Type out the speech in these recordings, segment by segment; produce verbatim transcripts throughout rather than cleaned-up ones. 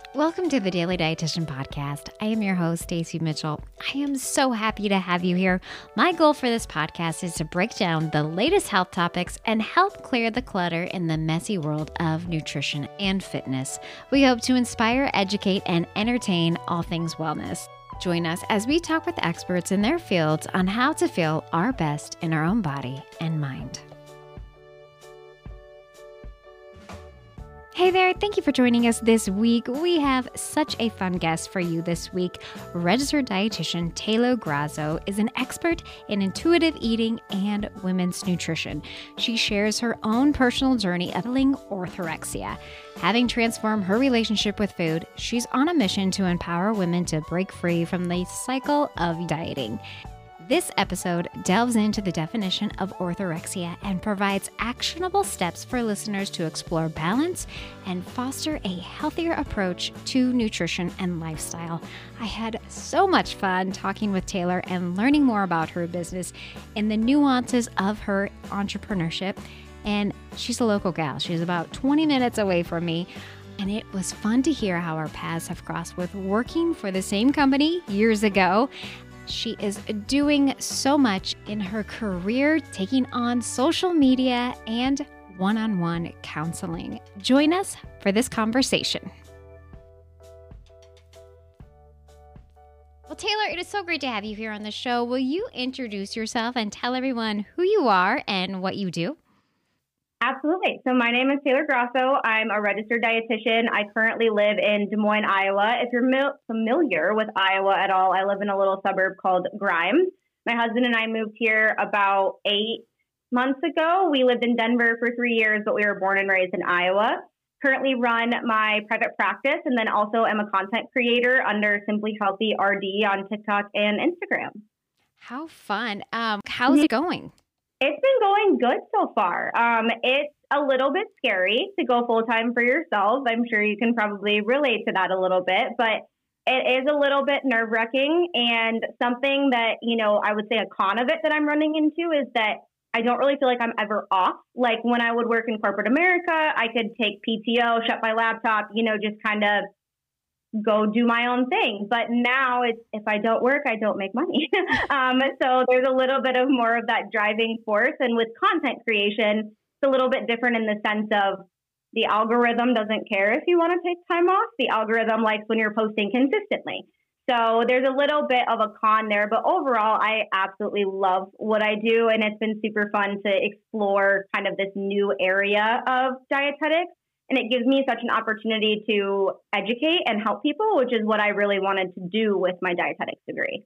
Welcome to the Daily Dietitian Podcast. I am your host, Stacey Mitchell. I am so happy to have you here. My goal for this podcast is to break down the latest health topics and help clear the clutter in the messy world of nutrition and fitness. We hope to inspire, educate, and entertain all things wellness. Join us as we talk with experts in their fields on how to feel our best in our own body and mind. Hey there, thank you for joining us this week. We have such a fun guest for you this week. Registered dietitian Taylor Grasso is an expert in intuitive eating and women's nutrition. She shares her own personal journey of battling orthorexia. Having transformed her relationship with food, she's on a mission to empower women to break free from the cycle of dieting. This episode delves into the definition of orthorexia and provides actionable steps for listeners to explore balance and foster a healthier approach to nutrition and lifestyle. I had so much fun talking with Taylor and learning more about her business and the nuances of her entrepreneurship. And she's a local gal. She's about twenty minutes away from me. And it was fun to hear how our paths have crossed with working for the same company years ago. She is doing so much in her career, taking on social media and one-on-one counseling. Join us for this conversation. Well, Taylor, it is so great to have you here on the show. Will you introduce yourself and tell everyone who you are and what you do? Absolutely. So my name is Taylor Grasso. I'm a registered dietitian. I currently live in Des Moines, Iowa. If you're mil- familiar with Iowa at all, I live in a little suburb called Grimes. My husband and I moved here about eight months ago. We lived in Denver for three years, but we were born and raised in Iowa. Currently run my private practice and then also am a content creator under Simply Healthy R D on TikTok and Instagram. How fun. Um, how's it going? It's been going good so far. Um, it's a little bit scary to go full-time for yourself. I'm sure you can probably relate to that a little bit, but it is a little bit nerve-wracking, and something that, you know, I would say a con of it that I'm running into is that I don't really feel like I'm ever off. Like when I would work in corporate America, I could take P T O, shut my laptop, you know, just kind of go do my own thing. But now it's, if I don't work, I don't make money. um, so there's a little bit of more of that driving force. And with content creation, it's a little bit different in the sense of the algorithm doesn't care if you want to take time off. The algorithm likes when you're posting consistently. So there's a little bit of a con there, but overall, I absolutely love what I do. And it's been super fun to explore kind of this new area of dietetics. And it gives me such an opportunity to educate and help people, which is what I really wanted to do with my dietetics degree.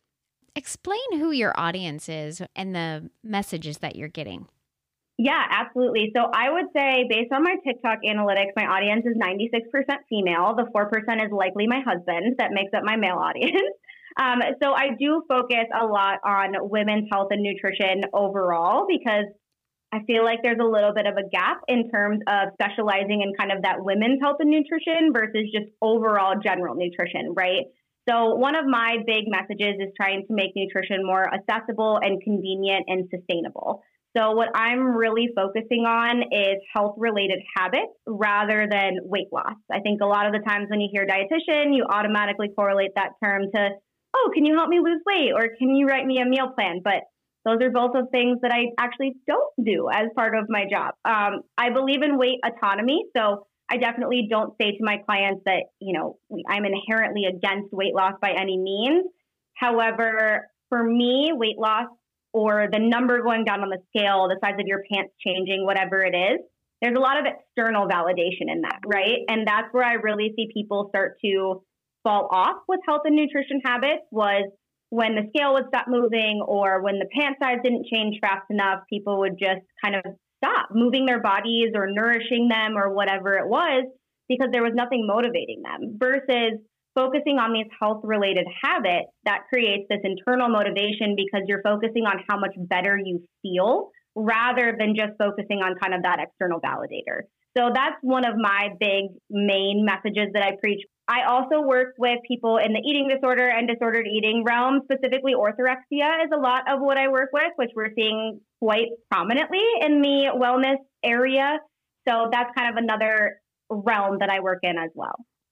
Explain who your audience is and the messages that you're getting. Yeah, absolutely. So I would say based on my TikTok analytics, my audience is ninety-six percent female. The four percent is likely my husband. That makes up my male audience. Um, so I do focus a lot on women's health and nutrition overall because I feel like there's a little bit of a gap in terms of specializing in kind of that women's health and nutrition versus just overall general nutrition, right? So one of my big messages is trying to make nutrition more accessible and convenient and sustainable. So what I'm really focusing on is health-related habits rather than weight loss. I think a lot of the times when you hear dietitian, you automatically correlate that term to, oh, can you help me lose weight? Or can you write me a meal plan? But those are both of things that I actually don't do as part of my job. Um, I believe in weight autonomy. So I definitely don't say to my clients that, you know, I'm inherently against weight loss by any means. However, for me, weight loss or the number going down on the scale, the size of your pants changing, whatever it is, there's a lot of external validation in that, right? And that's where I really see people start to fall off with health and nutrition habits was when the scale would stop moving or when the pant size didn't change fast enough, people would just kind of stop moving their bodies or nourishing them or whatever it was because there was nothing motivating them versus focusing on these health-related habits that creates this internal motivation because you're focusing on how much better you feel rather than just focusing on kind of that external validator. So that's one of my big main messages that I preach. I also work with people in the eating disorder and disordered eating realm. Specifically, orthorexia is a lot of what I work with, which we're seeing quite prominently in the wellness area. So that's kind of another realm that I work in as well.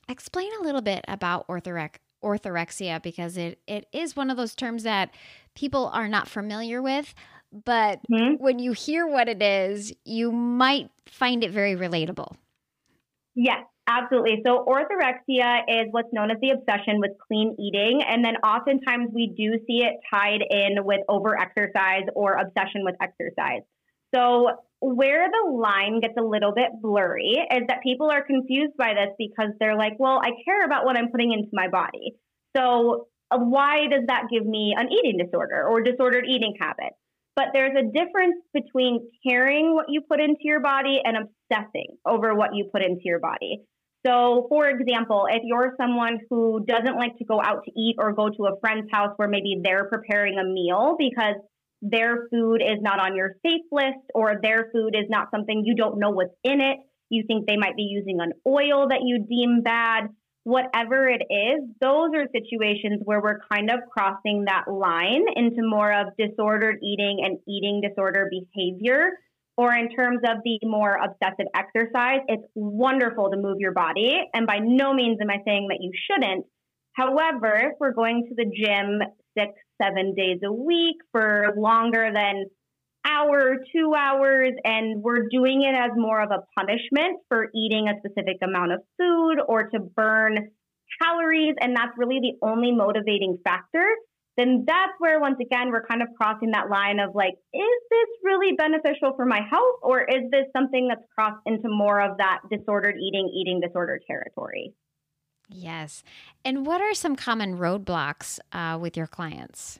Explain a little bit about orthorec- orthorexia because it, it is one of those terms that people are not familiar with, but Hmm? when you hear what it is, you might find it very relatable. Yes, absolutely. So orthorexia is what's known as the obsession with clean eating. And then oftentimes we do see it tied in with overexercise or obsession with exercise. So where the line gets a little bit blurry is that people are confused by this because they're like, well, I care about what I'm putting into my body. So uh, why does that give me an eating disorder or disordered eating habits? But there's a difference between caring what you put into your body and obsessing over what you put into your body. So, for example, if you're someone who doesn't like to go out to eat or go to a friend's house where maybe they're preparing a meal because their food is not on your safe list or their food is not something you don't know what's in it, you think they might be using an oil that you deem bad, whatever it is, those are situations where we're kind of crossing that line into more of disordered eating and eating disorder behavior. Or in terms of the more obsessive exercise, it's wonderful to move your body. And by no means am I saying that you shouldn't. However, if we're going to the gym six, seven days a week for longer than hour, two hours, and we're doing it as more of a punishment for eating a specific amount of food or to burn calories, and that's really the only motivating factor, then that's where, once again, we're kind of crossing that line of like, is this really beneficial for my health, or is this something that's crossed into more of that disordered eating, eating disorder territory? Yes. And what are some common roadblocks uh, with your clients?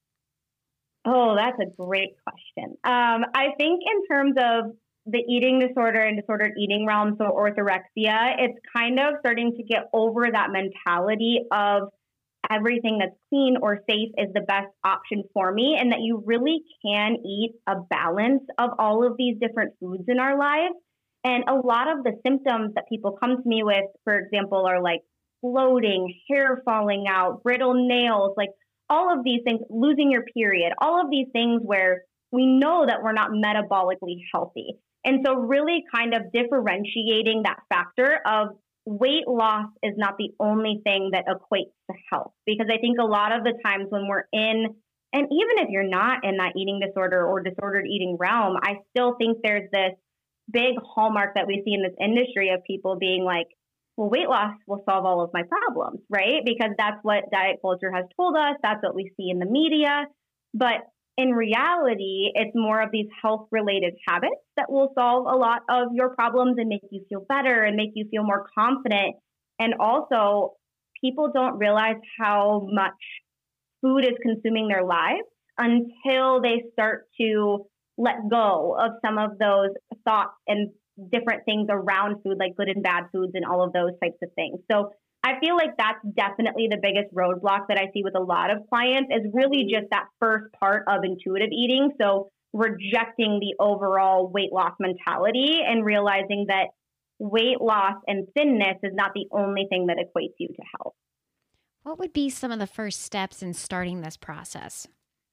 Oh, that's a great question. Um, I think in terms of the eating disorder and disordered eating realm, so orthorexia, it's kind of starting to get over that mentality of everything that's clean or safe is the best option for me, and that you really can eat a balance of all of these different foods in our lives. And a lot of the symptoms that people come to me with, for example, are like bloating, hair falling out, brittle nails, like all of these things, losing your period, all of these things where we know that we're not metabolically healthy. And so really kind of differentiating that factor of weight loss is not the only thing that equates to health. Because I think a lot of the times when we're in, and even if you're not in that eating disorder or disordered eating realm, I still think there's this big hallmark that we see in this industry of people being like, well, weight loss will solve all of my problems, right? Because that's what diet culture has told us. That's what we see in the media. But in reality, it's more of these health-related habits that will solve a lot of your problems and make you feel better and make you feel more confident. And also, people don't realize how much food is consuming their lives until they start to let go of some of those thoughts and different things around food, like good and bad foods and all of those types of things. So I feel like that's definitely the biggest roadblock that I see with a lot of clients is really just that first part of intuitive eating. So rejecting the overall weight loss mentality and realizing that weight loss and thinness is not the only thing that equates you to health. What would be some of the first steps in starting this process?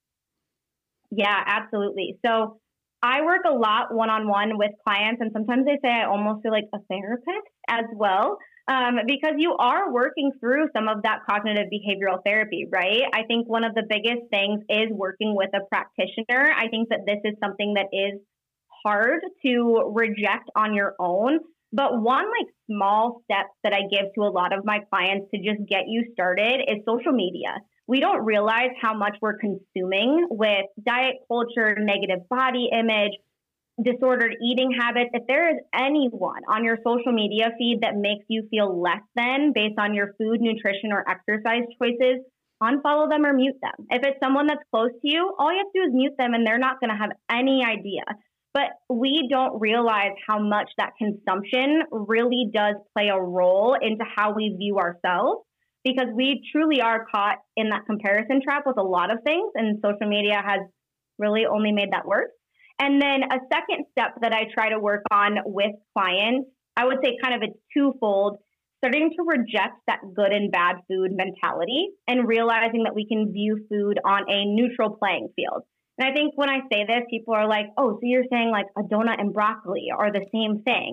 Yeah, absolutely. So I work a lot one-on-one with clients, and sometimes they say I almost feel like a therapist as well, um, because you are working through some of that cognitive behavioral therapy, right? I think one of the biggest things is working with a practitioner. I think that this is something that is hard to reject on your own. But one like small step that I give to a lot of my clients to just get you started is social media. We don't realize how much we're consuming with diet culture, negative body image, disordered eating habits. If there is anyone on your social media feed that makes you feel less than based on your food, nutrition, or exercise choices, unfollow them or mute them. If it's someone that's close to you, all you have to do is mute them and they're not going to have any idea. But we don't realize how much that consumption really does play a role into how we view ourselves, because we truly are caught in that comparison trap with a lot of things, and social media has really only made that worse. And then a second step that I try to work on with clients, I would say kind of it's twofold, starting to reject that good and bad food mentality and realizing that we can view food on a neutral playing field. And I think when I say this, people are like, oh, so you're saying like a donut and broccoli are the same thing.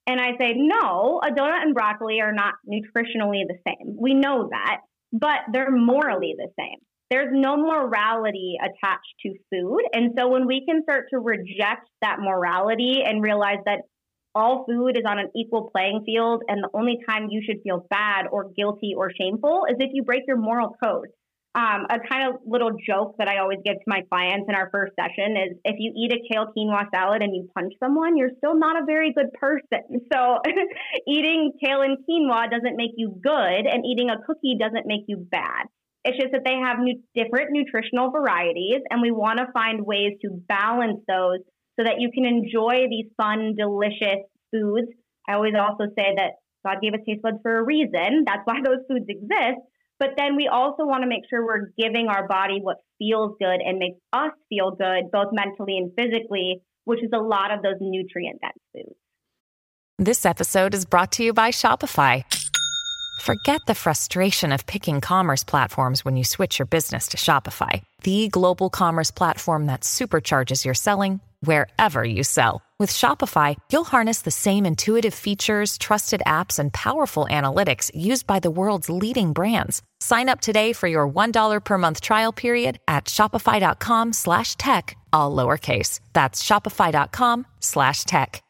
And I say, no, a donut and broccoli are not nutritionally the same. We know that, but they're morally the same. There's no morality attached to food. And so when we can start to reject that morality and realize that all food is on an equal playing field, and the only time you should feel bad or guilty or shameful is if you break your moral code. Um, a kind of little joke that I always give to my clients in our first session is if you eat a kale quinoa salad and you punch someone, you're still not a very good person. So eating kale and quinoa doesn't make you good, and eating a cookie doesn't make you bad. It's just that they have new, different nutritional varieties, and we want to find ways to balance those so that you can enjoy these fun, delicious foods. I always also say that God gave us taste buds for a reason. That's why those foods exist. But then we also want to make sure we're giving our body what feels good and makes us feel good, both mentally and physically, which is a lot of those nutrient-dense foods. This episode is brought to you by Shopify. Forget the frustration of picking commerce platforms when you switch your business to Shopify, the global commerce platform that supercharges your selling wherever you sell. With Shopify, you'll harness the same intuitive features, trusted apps, and powerful analytics used by the world's leading brands. Sign up today for your one dollar per month trial period at shopify.com slash tech, all lowercase. That's shopify.com slash tech.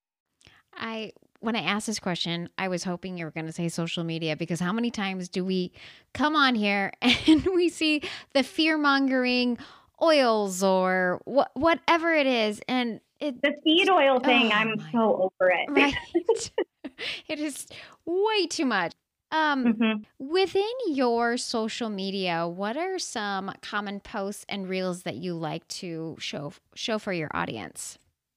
I... When I asked this question, I was hoping you were going to say social media, because how many times do we come on here and we see the fear-mongering oils or wh- whatever it is, and it, the seed oil thing, oh I'm my, so over it. Right? It is way too much. Um, mm-hmm. Within your social media, what are some common posts and reels that you like to show show for your audience?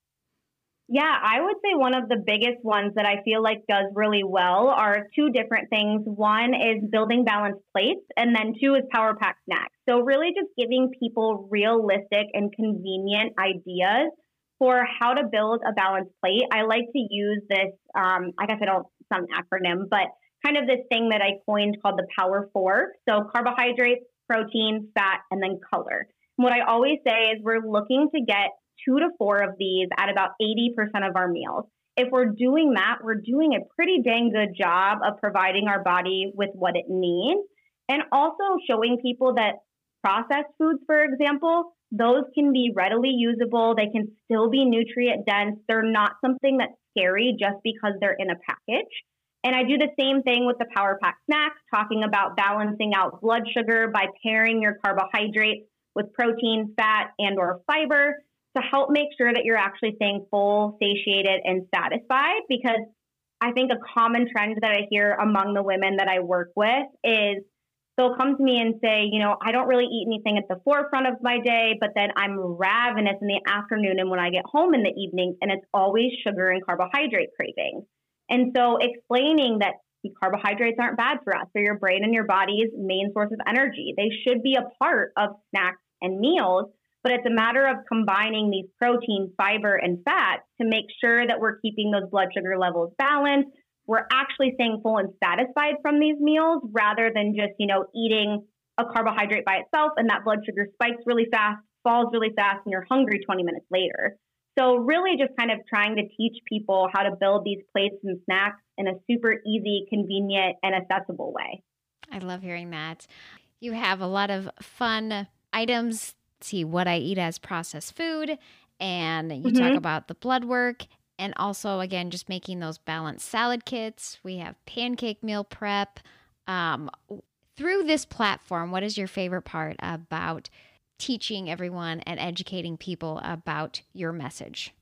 Yeah, I would say one of the biggest ones that I feel like does really well are two different things. One is building balanced plates, and then two is Power Pack snacks. So really just giving people realistic and convenient ideas for how to build a balanced plate. I like to use this, um, I guess I don't, it's not an acronym, but kind of this thing that I coined called the Power Four. So carbohydrates, protein, fat, and then color. And what I always say is we're looking to get two to four of these at about eighty percent of our meals. If we're doing that, we're doing a pretty dang good job of providing our body with what it needs. And also showing people that processed foods, for example, those can be readily usable. They can still be nutrient dense. They're not something that's scary just because they're in a package. And I do the same thing with the Power Pack snacks, talking about balancing out blood sugar by pairing your carbohydrates with protein, fat, and or fiber, to help make sure that you're actually staying full, satiated, and satisfied. Because I think a common trend that I hear among the women that I work with is they'll come to me and say, you know, I don't really eat anything at the forefront of my day, but then I'm ravenous in the afternoon and when I get home in the evening, and it's always sugar and carbohydrate cravings. And so explaining that carbohydrates aren't bad for us. They're your brain and your body's main source of energy. They should be a part of snacks and meals, but it's a matter of combining these protein, fiber, and fat to make sure that we're keeping those blood sugar levels balanced. We're actually staying full and satisfied from these meals rather than just, you know, eating a carbohydrate by itself and that blood sugar spikes really fast, falls really fast, and you're hungry twenty minutes later. So really just kind of trying to teach people how to build these plates and snacks in a super easy, convenient, and accessible way. I love hearing that. You have a lot of fun items. See what I eat as processed food, and you mm-hmm. talk about the blood work, and also again just making those balanced salad kits. We have pancake meal prep. Um, through this platform, what is your favorite part about teaching everyone and educating people about your message?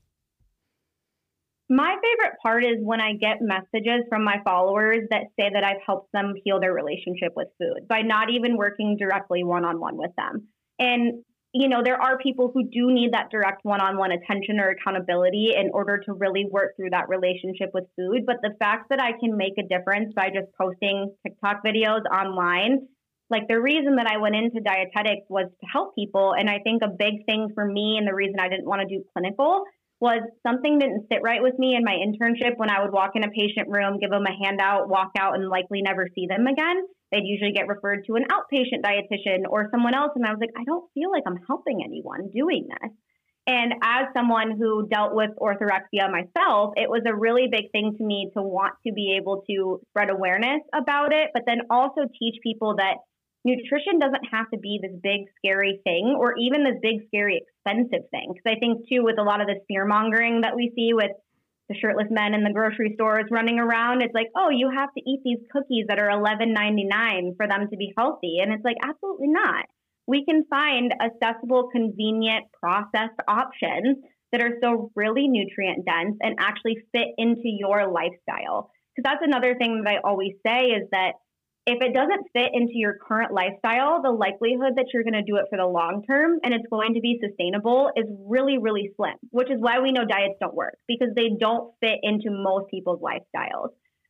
My favorite part is when I get messages from my followers that say that I've helped them heal their relationship with food by not even working directly one-on-one with them. And you know, there are people who do need that direct one-on-one attention or accountability in order to really work through that relationship with food. But the fact that I can make a difference by just posting TikTok videos online, like the reason that I went into dietetics was to help people. And I think a big thing for me and the reason I didn't want to do clinical was something didn't sit right with me in my internship when I would walk in a patient room, give them a handout, walk out, and likely never see them again. They'd usually get referred to an outpatient dietitian or someone else. And I was like, I don't feel like I'm helping anyone doing this. And as someone who dealt with orthorexia myself, it was a really big thing to me to want to be able to spread awareness about it, but then also teach people that nutrition doesn't have to be this big, scary thing or even this big, scary, expensive thing. Because I think, too, with a lot of the fear mongering that we see with the shirtless men in the grocery stores running around, it's like, oh, you have to eat these cookies that are eleven ninety-nine for them to be healthy. And it's like, absolutely not. We can find accessible, convenient, processed options that are still really nutrient dense and actually fit into your lifestyle. Because that's another thing that I always say is that if it doesn't fit into your current lifestyle, the likelihood that you're going to do it for the long term and it's going to be sustainable is really, really slim, which is why we know diets don't work, because they don't fit into most people's lifestyles.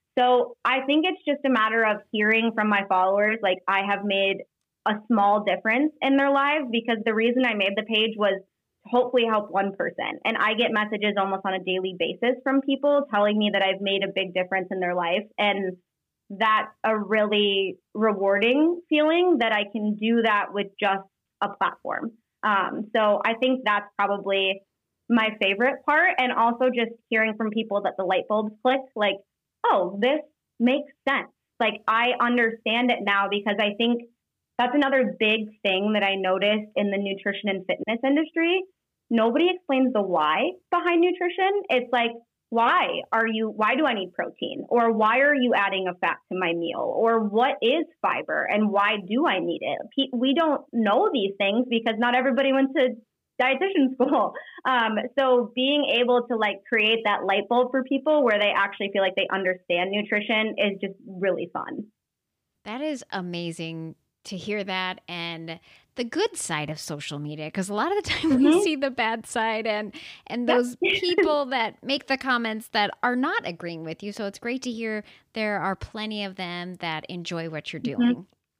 So I think it's just a matter of hearing from my followers, like I have made a small difference in their lives, because the reason I made the page was to hopefully help one person. And I get messages almost on a daily basis from people telling me that I've made a big difference in their life. And that's a really rewarding feeling that I can do that with just a platform. Um, so I think that's probably my favorite part. And also just hearing from people that the light bulbs click, like, oh, this makes sense. Like, I understand it now, because I think that's another big thing that I noticed in the nutrition and fitness industry. Nobody explains the why behind nutrition. It's like, why are you, why do I need protein? Or why are you adding a fat to my meal? Or what is fiber and why do I need it? We don't know these things because not everybody went to dietitian school. Um, so being able to like create that light bulb for people where they actually feel like they understand nutrition is just really fun. That is amazing to hear that, and the good side of social media, because a lot of the time mm-hmm. we see the bad side and and those people that make the comments that are not agreeing with you. So it's great to hear there are plenty of them that enjoy what you're doing. Mm-hmm.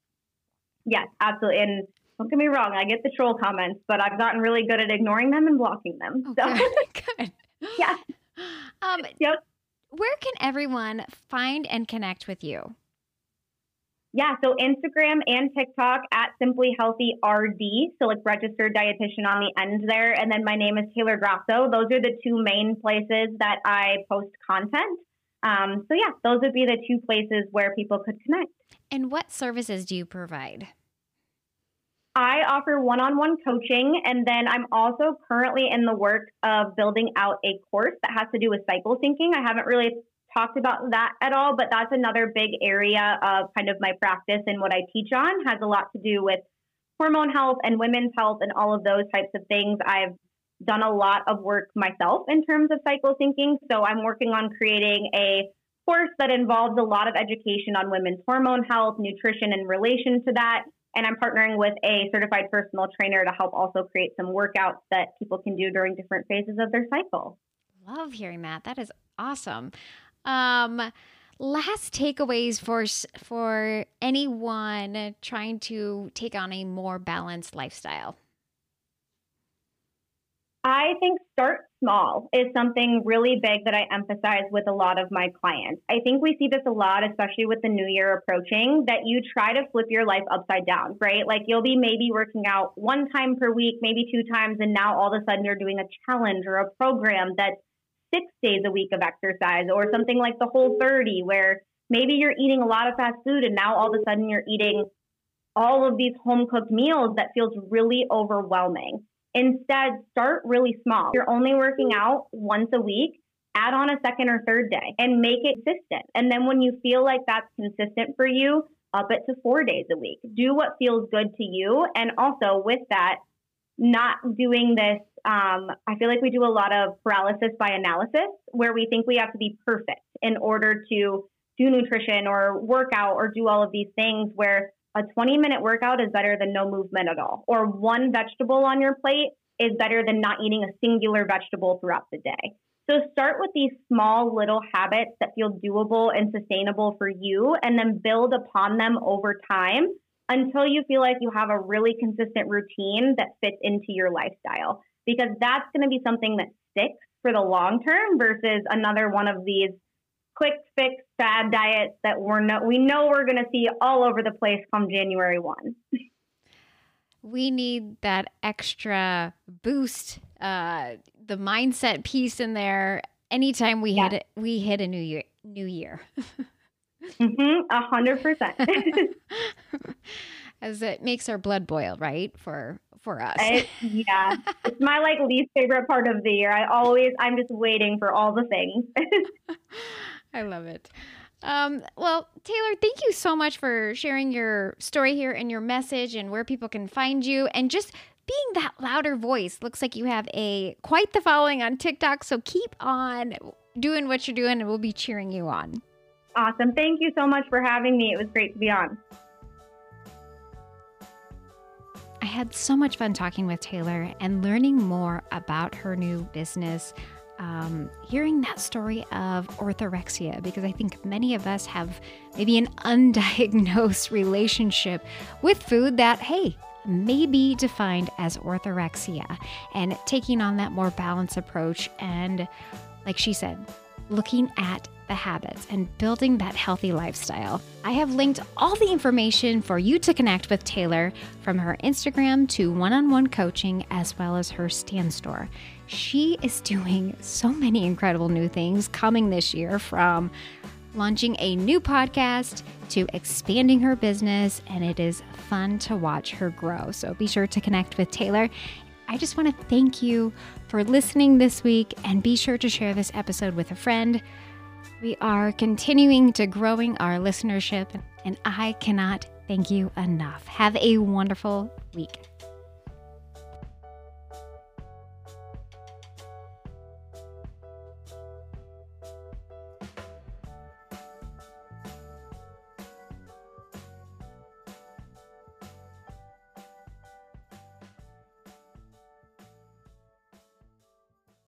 Yes, absolutely. And don't get me wrong, I get the troll comments, but I've gotten really good at ignoring them and blocking them. Oh, so good. good. Yeah. Um, yep. Where can everyone find and connect with you? Yeah, so Instagram and TikTok at Simply Healthy R D, so like registered dietitian on the end there. And then my name is Taylor Grasso. Those are the two main places that I post content. Um, so yeah, those would be the two places where people could connect. And what services do you provide? I offer one-on-one coaching, and then I'm also currently in the work of building out a course that has to do with cycle syncing. I haven't really talked about that at all, but that's another big area of kind of my practice, and what I teach on has a lot to do with hormone health and women's health and all of those types of things. I've done a lot of work myself in terms of cycle syncing, so I'm working on creating a course that involves a lot of education on women's hormone health, nutrition in relation to that, and I'm partnering with a certified personal trainer to help also create some workouts that people can do during different phases of their cycle. Love hearing that. That is awesome. Um, last takeaways for for anyone trying to take on a more balanced lifestyle. I think start small is something really big that I emphasize with a lot of my clients. I think we see this a lot, especially with the new year approaching, that you try to flip your life upside down, right? Like you'll be maybe working out one time per week, maybe two times, and now all of a sudden you're doing a challenge or a program that's six days a week of exercise, or something like the Whole thirty, where maybe you're eating a lot of fast food and now all of a sudden you're eating all of these home cooked meals that feels really overwhelming. Instead, start really small. You're only working out once a week, add on a second or third day and make it consistent. And then when you feel like that's consistent for you, up it to four days a week. Do what feels good to you. And also with that, not doing this, um, I feel like we do a lot of paralysis by analysis, where we think we have to be perfect in order to do nutrition or work out or do all of these things, where a twenty minute workout is better than no movement at all. Or one vegetable on your plate is better than not eating a singular vegetable throughout the day. So start with these small little habits that feel doable and sustainable for you, and then build upon them over time until you feel like you have a really consistent routine that fits into your lifestyle. Because that's going to be something that sticks for the long term versus another one of these quick fix fad diets that we're no, we know we're going to see all over the place come January first. We need that extra boost, uh, the mindset piece in there. Anytime we yeah. hit it, we hit a new year. New year. mm-hmm, a hundred percent. As it makes our blood boil, right? For for us. I, yeah, it's my like least favorite part of the year. I always, I'm just waiting for all the things. I love it. Um, well, Taylor, thank you so much for sharing your story here and your message and where people can find you and just being that louder voice. Looks like you have a quite the following on TikTok. So keep on doing what you're doing and we'll be cheering you on. Awesome. Thank you so much for having me. It was great to be on. I had so much fun talking with Taylor and learning more about her new business. Um, hearing that story of orthorexia, because I think many of us have maybe an undiagnosed relationship with food that, hey, may be defined as orthorexia, and taking on that more balanced approach. And like she said, looking at the habits and building that healthy lifestyle. I have linked all the information for you to connect with Taylor, from her Instagram to one-on-one coaching, as well as her Stan Store. She is doing so many incredible new things coming this year, from launching a new podcast to expanding her business, and it is fun to watch her grow. So be sure to connect with Taylor. I just want to thank you for listening this week, and be sure to share this episode with a friend. We are continuing to growing our listenership, and I cannot thank you enough. Have a wonderful week.